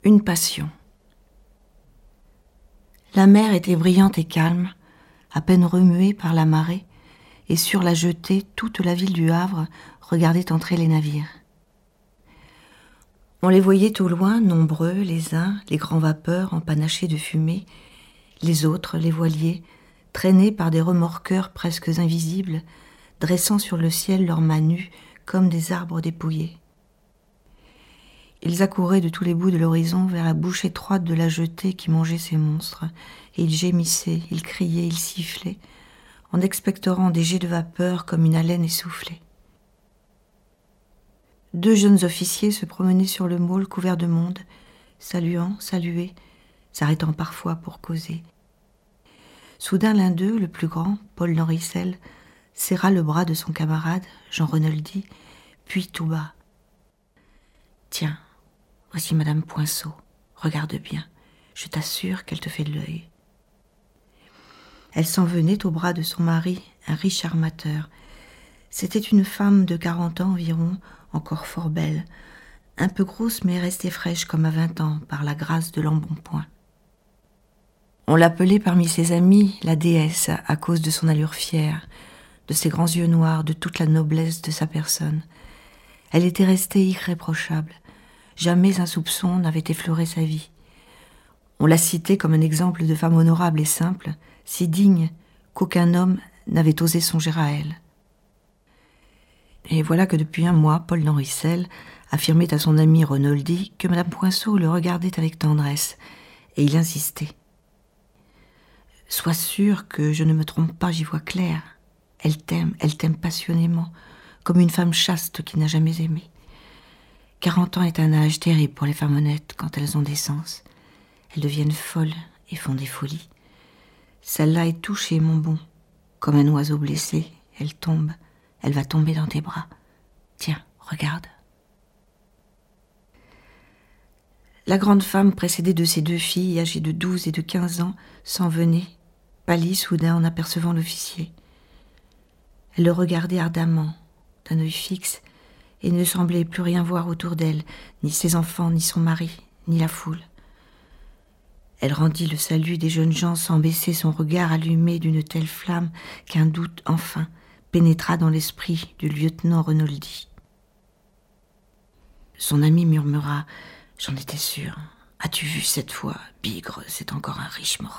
Une passion. La mer était brillante et calme, à peine remuée par la marée, et sur la jetée, toute la ville du Havre regardait entrer les navires. On les voyait au loin, nombreux, les uns, les grands vapeurs empanachés de fumée, les autres, les voiliers, traînés par des remorqueurs presque invisibles, dressant sur le ciel leurs mâts nus comme des arbres dépouillés. Ils accouraient de tous les bouts de l'horizon vers la bouche étroite de la jetée qui mangeait ces monstres, et ils gémissaient, ils criaient, ils sifflaient, en expectorant des jets de vapeur comme une haleine essoufflée. 2 jeunes officiers se promenaient sur le môle couvert de monde, saluant, saluaient, s'arrêtant parfois pour causer. Soudain, l'un d'eux, le plus grand, Paul Noricel, serra le bras de son camarade, Jean Renoldy, puis tout bas. « Tiens, voici Madame Poinçot, regarde bien, je t'assure qu'elle te fait de l'œil. » Elle s'en venait au bras de son mari, un riche armateur. C'était une femme de 40 ans environ, encore fort belle, un peu grosse mais restée fraîche comme à 20 ans par la grâce de l'embonpoint. On l'appelait parmi ses amis la déesse à cause de son allure fière, de ses grands yeux noirs, de toute la noblesse de sa personne. Elle était restée irréprochable. Jamais un soupçon n'avait effleuré sa vie. On la citait comme un exemple de femme honorable et simple, si digne qu'aucun homme n'avait osé songer à elle. Et voilà que depuis un mois, Paul Noricel affirmait à son ami Renoldy que Madame Poinçot le regardait avec tendresse, et il insistait. « Sois sûr que je ne me trompe pas, j'y vois clair. Elle t'aime passionnément, comme une femme chaste qui n'a jamais aimé. 40 ans est un âge terrible pour les femmes honnêtes quand elles ont des sens. Elles deviennent folles et font des folies. Celle-là est touchée, mon bon. Comme un oiseau blessé, elle va tomber dans tes bras. Tiens, regarde. » La grande femme, précédée de ses 2 filles, âgées de 12 et de 15 ans, s'en venait, pâlit soudain en apercevant l'officier. Elle le regardait ardemment, d'un œil fixe, et ne semblait plus rien voir autour d'elle, ni ses enfants, ni son mari, ni la foule. Elle rendit le salut des jeunes gens sans baisser son regard allumé d'une telle flamme qu'un doute, enfin, pénétra dans l'esprit du lieutenant Renoldy. Son ami murmura « J'en étais sûr. As-tu vu cette fois, bigre, c'est encore un riche morceau. »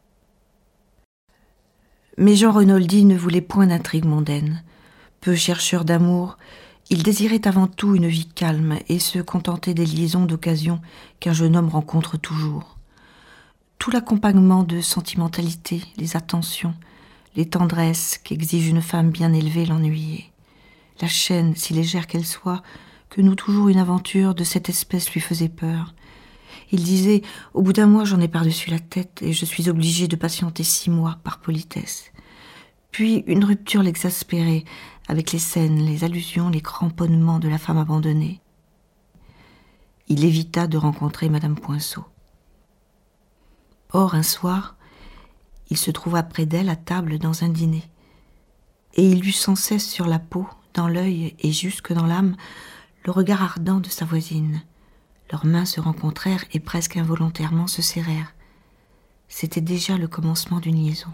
Mais Jean Renoldy ne voulait point d'intrigue mondaine. Peu chercheur d'amour, il désirait avant tout une vie calme et se contentait des liaisons d'occasion qu'un jeune homme rencontre toujours. Tout l'accompagnement de sentimentalité, les attentions, les tendresses qu'exige une femme bien élevée l'ennuyait. La chaîne, si légère qu'elle soit, que noue toujours une aventure de cette espèce lui faisait peur. Il disait « Au bout d'un mois, j'en ai par-dessus la tête et je suis obligé de patienter 6 mois par politesse. » Puis une rupture l'exaspérait, avec les scènes, les allusions, les cramponnements de la femme abandonnée. Il évita de rencontrer Madame Poinçot. Or, un soir, il se trouva près d'elle à table dans un dîner, et il eut sans cesse sur la peau, dans l'œil et jusque dans l'âme, le regard ardent de sa voisine. Leurs mains se rencontrèrent et presque involontairement se serrèrent. C'était déjà le commencement d'une liaison.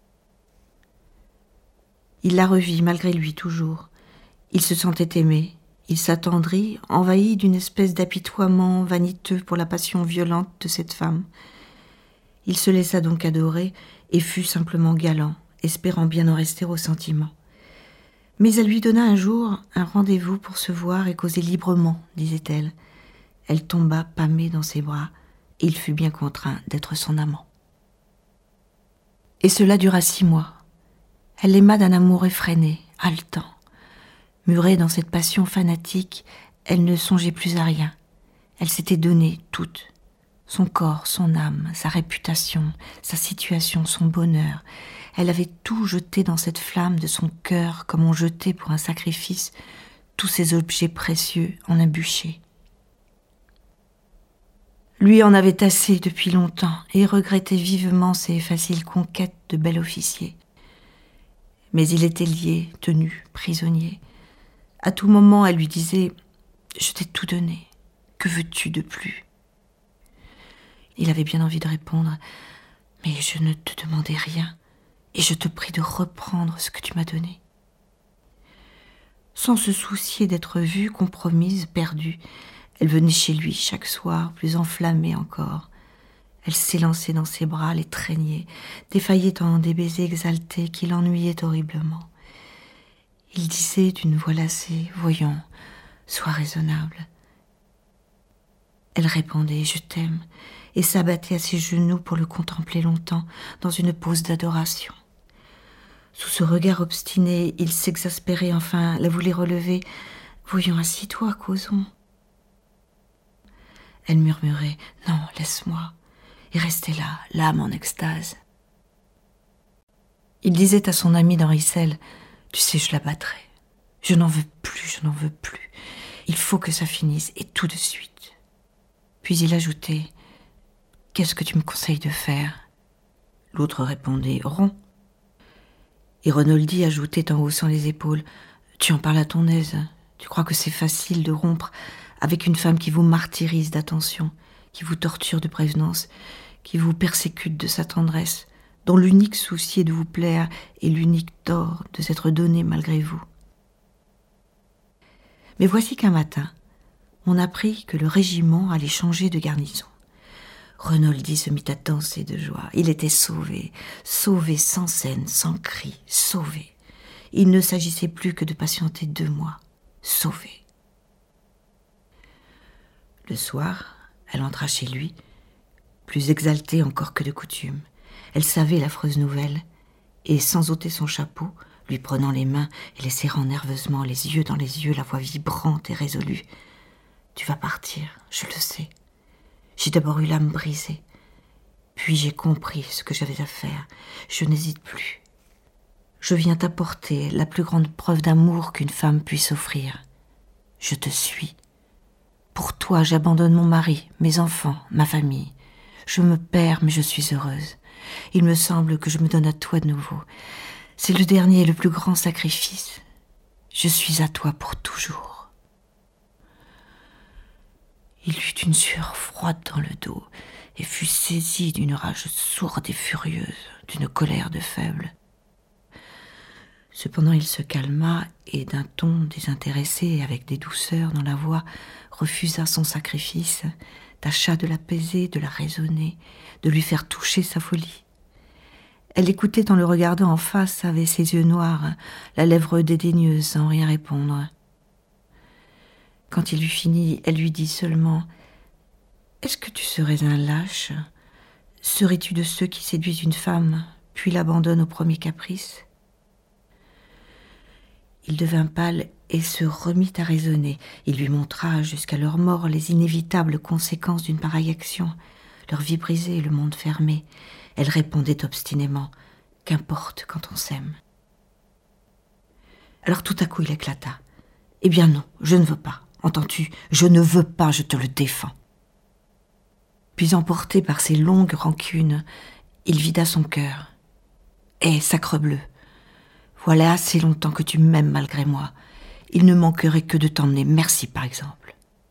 Il la revit malgré lui toujours. Il se sentait aimé. Il s'attendrit, envahi d'une espèce d'apitoiement vaniteux pour la passion violente de cette femme. Il se laissa donc adorer et fut simplement galant, espérant bien en rester au sentiment. Mais elle lui donna un jour un rendez-vous pour se voir et causer librement, disait-elle. Elle tomba pâmée dans ses bras et il fut bien contraint d'être son amant. Et cela dura 6 mois. Elle l'aima d'un amour effréné, haletant. Murée dans cette passion fanatique, elle ne songeait plus à rien. Elle s'était donnée toute. Son corps, son âme, sa réputation, sa situation, son bonheur. Elle avait tout jeté dans cette flamme de son cœur comme on jetait pour un sacrifice tous ces objets précieux en un bûcher. Lui en avait assez depuis longtemps et regrettait vivement ses faciles conquêtes de bel officier. Mais il était lié, tenu, prisonnier. À tout moment, elle lui disait « Je t'ai tout donné. Que veux-tu de plus ?» Il avait bien envie de répondre. « Mais je ne te demandais rien, et je te prie de reprendre ce que tu m'as donné. » Sans se soucier d'être vue, compromise, perdue, elle venait chez lui chaque soir, plus enflammée encore. Elle s'élançait dans ses bras, les traînait, défaillait en des baisers exaltés qui l'ennuyaient horriblement. Il disait d'une voix lassée, « Voyons, sois raisonnable. » Elle répondait « Je t'aime » et s'abattait à ses genoux pour le contempler longtemps, dans une pose d'adoration. Sous ce regard obstiné, il s'exaspérait enfin, la voulait relever. « Voyons, assis-toi, causons. » Elle murmurait « Non, laisse-moi » et restait là, l'âme en extase. Il disait à son ami d'Henricelle's « Tu sais, je la battrai. Je n'en veux plus, je n'en veux plus. Il faut que ça finisse, et tout de suite. » Puis il ajoutait « Qu'est-ce que tu me conseilles de faire ?» L'autre répondait « Romps. » Et Renoldi ajoutait en haussant les épaules « Tu en parles à ton aise. Tu crois que c'est facile de rompre avec une femme qui vous martyrise d'attention, qui vous torture de prévenance, qui vous persécute de sa tendresse, dont l'unique souci est de vous plaire et l'unique tort de s'être donné malgré vous. » Mais voici qu'un matin, on apprit que le régiment allait changer de garnison. Renoldi se mit à danser de joie. Il était sauvé, sauvé sans scène, sans cri, sauvé. Il ne s'agissait plus que de patienter 2 mois, sauvé. Le soir, elle entra chez lui, plus exaltée encore que de coutume. Elle savait l'affreuse nouvelle, et sans ôter son chapeau, lui prenant les mains et les serrant nerveusement, les yeux dans les yeux, la voix vibrante et résolue. « Tu vas partir, je le sais. J'ai d'abord eu l'âme brisée, puis j'ai compris ce que j'avais à faire. Je n'hésite plus. Je viens t'apporter la plus grande preuve d'amour qu'une femme puisse offrir. Je te suis. Pour toi, j'abandonne mon mari, mes enfants, ma famille. Je me perds, mais je suis heureuse. Il me semble que je me donne à toi de nouveau. C'est le dernier et le plus grand sacrifice. Je suis à toi pour toujours. » Il eut une sueur froide dans le dos et fut saisi d'une rage sourde et furieuse, d'une colère de faible. Cependant il se calma et d'un ton désintéressé et avec des douceurs dans la voix refusa son sacrifice, tâcha de l'apaiser, de la raisonner, de lui faire toucher sa folie. Elle l'écoutait en le regardant en face avec ses yeux noirs, la lèvre dédaigneuse sans rien répondre. Quand il eut fini, elle lui dit seulement « Est-ce que tu serais un lâche? Serais-tu de ceux qui séduisent une femme, puis l'abandonnent au premier caprice ?» Il devint pâle et se remit à raisonner. Il lui montra jusqu'à leur mort les inévitables conséquences d'une pareille action, leur vie brisée et le monde fermé. Elle répondait obstinément « Qu'importe quand on s'aime ?» Alors tout à coup il éclata. « Eh bien non, je ne veux pas. Entends-tu? Je ne veux pas, je te le défends. » Puis emporté par ses longues rancunes, il vida son cœur. « Eh, sacrebleu, voilà assez longtemps que tu m'aimes malgré moi. Il ne manquerait que de t'emmener, merci par exemple. »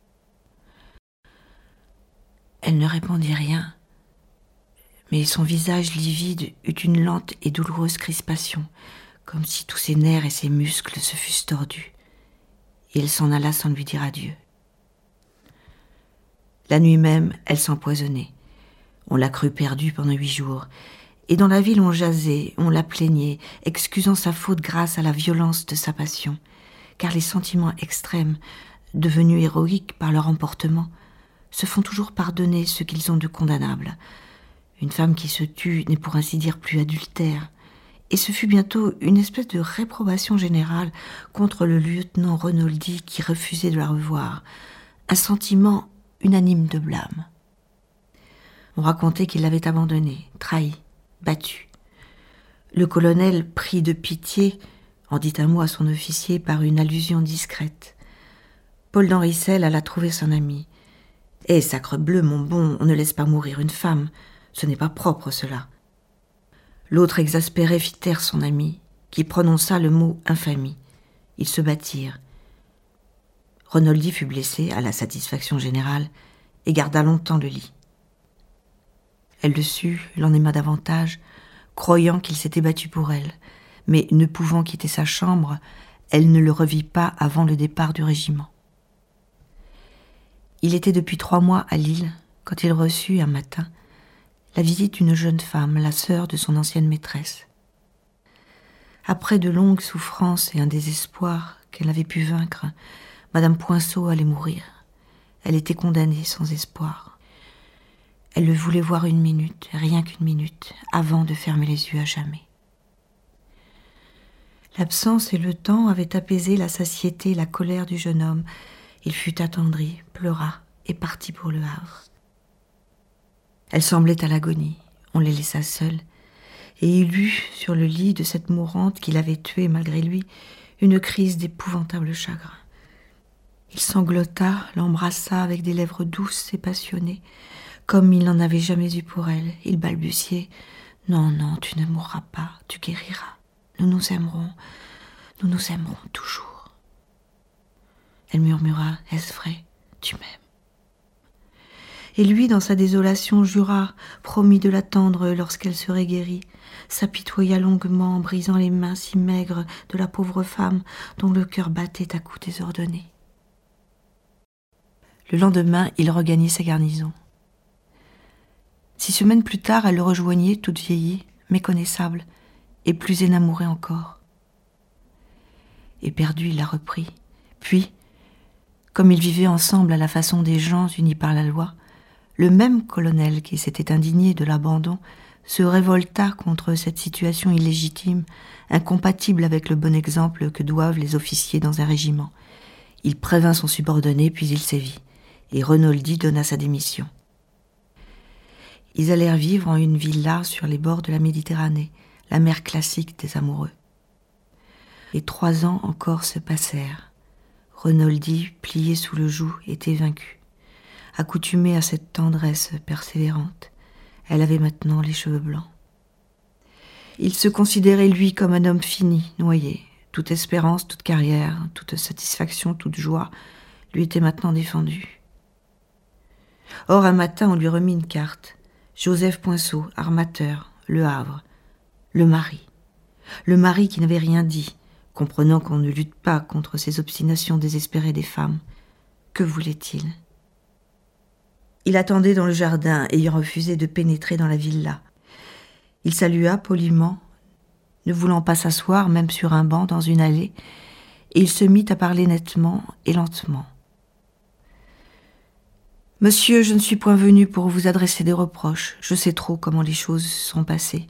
Elle ne répondit rien, mais son visage livide eut une lente et douloureuse crispation, comme si tous ses nerfs et ses muscles se fussent tordus. Et elle s'en alla sans lui dire adieu. La nuit même, elle s'empoisonnait. On la crut perdue pendant 8 jours. Et dans la ville, on jasait, on la plaignait, excusant sa faute grâce à la violence de sa passion. Car les sentiments extrêmes, devenus héroïques par leur emportement, se font toujours pardonner ce qu'ils ont de condamnable. Une femme qui se tue n'est pour ainsi dire plus adultère. Et ce fut bientôt une espèce de réprobation générale contre le lieutenant Renoldi qui refusait de la revoir, un sentiment unanime de blâme. On racontait qu'il l'avait abandonnée, trahie, battue. Le colonel, pris de pitié, en dit un mot à son officier par une allusion discrète. Paul d'Henricelle's alla trouver son ami. « Eh, sacrebleu, mon bon, on ne laisse pas mourir une femme, ce n'est pas propre cela. » L'autre exaspéré fit taire son ami, qui prononça le mot infamie. Ils se battirent. Renoldi fut blessé, à la satisfaction générale, et garda longtemps le lit. Elle le sut, l'en aima davantage, croyant qu'il s'était battu pour elle, mais ne pouvant quitter sa chambre, elle ne le revit pas avant le départ du régiment. Il était depuis 3 mois à Lille, quand il reçut, un matin, la visite d'une jeune femme, la sœur de son ancienne maîtresse. Après de longues souffrances et un désespoir qu'elle n'avait pu vaincre, Madame Poinçot allait mourir. Elle était condamnée sans espoir. Elle le voulait voir 1 minute, rien qu'1 minute, avant de fermer les yeux à jamais. L'absence et le temps avaient apaisé la satiété et la colère du jeune homme. Il fut attendri, pleura et partit pour le Havre. Elle semblait à l'agonie. On les laissa seuls. Et il eut, sur le lit de cette mourante qu'il avait tuée malgré lui, une crise d'épouvantable chagrin. Il sanglota, l'embrassa avec des lèvres douces et passionnées, comme il n'en avait jamais eu pour elle. Il balbutiait « Non, non, tu ne mourras pas, tu guériras. Nous nous aimerons toujours. » Elle murmura « Est-ce vrai? Tu m'aimes ?» Et lui, dans sa désolation, jura, promit de l'attendre lorsqu'elle serait guérie, s'apitoya longuement, brisant les mains si maigres de la pauvre femme dont le cœur battait à coups désordonnés. Le lendemain, il regagnait sa garnison. 6 semaines plus tard, elle le rejoignait, toute vieillie, méconnaissable, et plus énamourée encore. Éperdu, il la reprit. Puis, comme ils vivaient ensemble à la façon des gens unis par la loi, le même colonel qui s'était indigné de l'abandon se révolta contre cette situation illégitime, incompatible avec le bon exemple que doivent les officiers dans un régiment. Il prévint son subordonné, puis il sévit, et Renoldi donna sa démission. Ils allèrent vivre en une villa sur les bords de la Méditerranée, la mer classique des amoureux. Et 3 ans encore se passèrent. Renoldi, plié sous le joug, était vaincu. Accoutumée à cette tendresse persévérante, elle avait maintenant les cheveux blancs. Il se considérait, lui, comme un homme fini, noyé. Toute espérance, toute carrière, toute satisfaction, toute joie lui était maintenant défendue. Or, un matin, on lui remit une carte. Joseph Poinçot, armateur, Le Havre. Le mari. Le mari qui n'avait rien dit, comprenant qu'on ne lutte pas contre ces obstinations désespérées des femmes. Que voulait-il ? Il attendait dans le jardin, ayant refusé de pénétrer dans la villa. Il salua poliment, ne voulant pas s'asseoir, même sur un banc dans une allée, et il se mit à parler nettement et lentement. « Monsieur, je ne suis point venu pour vous adresser des reproches. Je sais trop comment les choses sont passées.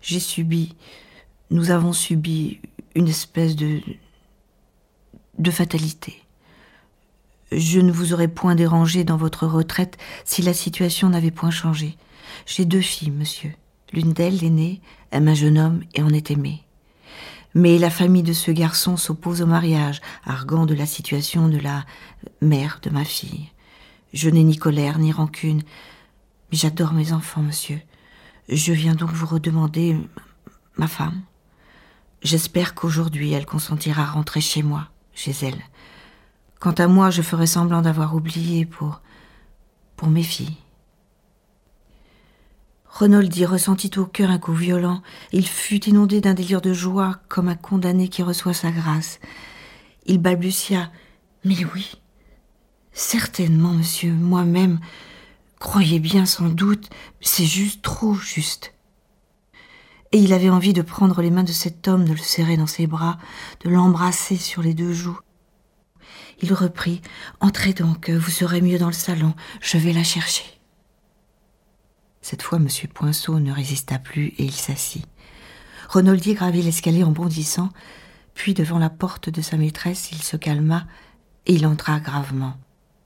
Nous avons subi une espèce de fatalité. Je ne vous aurais point dérangé dans votre retraite si la situation n'avait point changé. J'ai 2 filles, monsieur. L'une d'elles, l'aînée, aime un jeune homme et en est aimée. Mais la famille de ce garçon s'oppose au mariage, arguant de la situation de la mère de ma fille. Je n'ai ni colère ni rancune, mais j'adore mes enfants, monsieur. Je viens donc vous redemander ma femme. J'espère qu'aujourd'hui elle consentira à rentrer chez moi, chez elle. Quant à moi, je ferai semblant d'avoir oublié pour mes filles. » Renoldi ressentit au cœur un coup violent. Il fut inondé d'un délire de joie, comme un condamné qui reçoit sa grâce. Il balbutia « Mais oui, certainement, monsieur, moi-même, croyez bien sans doute, c'est juste, trop juste. » Et il avait envie de prendre les mains de cet homme, de le serrer dans ses bras, de l'embrasser sur les 2 joues. Il reprit « Entrez donc, vous serez mieux dans le salon, je vais la chercher. » Cette fois, M. Poinçot ne résista plus et il s'assit. Renoldi gravit l'escalier en bondissant, puis devant la porte de sa maîtresse, il se calma et il entra gravement.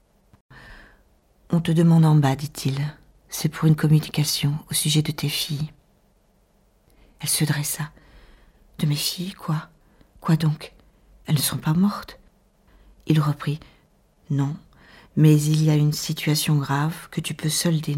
« On te demande en bas, dit-il. C'est pour une communication au sujet de tes filles. » Elle se dressa. « De mes filles, quoi? Quoi donc? Elles ne sont pas mortes ?» Il reprit « Non, mais il y a une situation grave que tu peux seul dénouer. »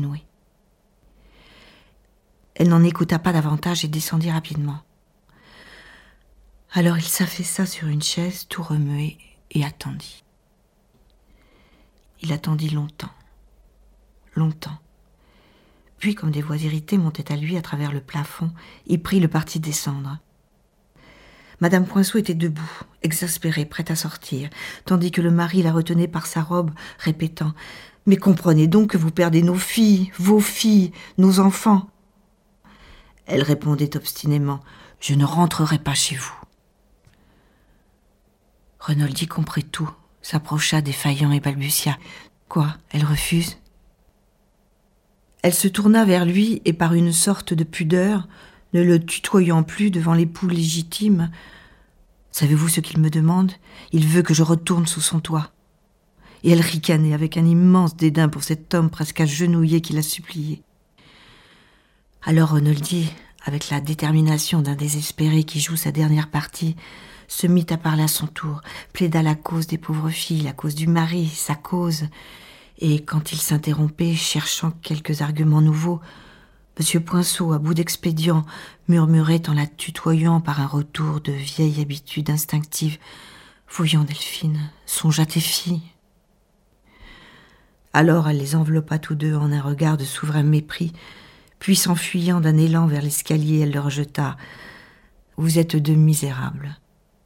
Elle n'en écouta pas davantage et descendit rapidement. Alors il s'affaissa sur une chaise, tout remué, et attendit. Il attendit longtemps. Puis, comme des voix irritées montaient à lui à travers le plafond, il prit le parti de descendre. Madame Poinçot était debout, exaspérée, prête à sortir, tandis que le mari la retenait par sa robe, répétant « Mais comprenez donc que vous perdez nos filles, vos filles, nos enfants !» Elle répondait obstinément « Je ne rentrerai pas chez vous. » Renoldy comprit tout, s'approcha défaillant et balbutia « Quoi, elle refuse ?» Elle se tourna vers lui et par une sorte de pudeur, ne le tutoyant plus devant l'époux légitime, « Savez-vous ce qu'il me demande ? Il veut que je retourne sous son toit. » Et elle ricanait avec un immense dédain pour cet homme presque agenouillé qui la suppliait. Alors Renoldy, avec la détermination d'un désespéré qui joue sa dernière partie, se mit à parler à son tour, plaida la cause des pauvres filles, la cause du mari, sa cause. Et quand il s'interrompait, cherchant quelques arguments nouveaux, M. Poinçot, à bout d'expédient, murmurait en la tutoyant par un retour de vieille habitude instinctive « Voyons, Delphine, songe à tes filles. » Alors elle les enveloppa tous deux en un regard de souverain mépris, puis s'enfuyant d'un élan vers l'escalier, elle leur jeta « Vous êtes deux misérables. »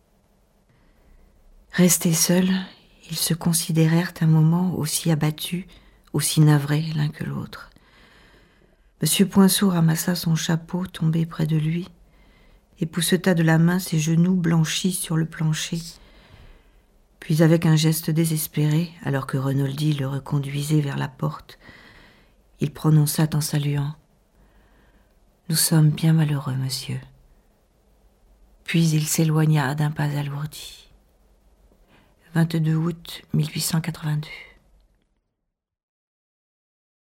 Restés seuls, ils se considérèrent un moment aussi abattus, aussi navrés l'un que l'autre. M. Poinçot ramassa son chapeau tombé près de lui, épousseta de la main ses genoux blanchis sur le plancher. Puis avec un geste désespéré, alors que Renoldy le reconduisait vers la porte, il prononça en saluant « Nous sommes bien malheureux, monsieur. » Puis il s'éloigna d'un pas alourdi. 22 août 1882.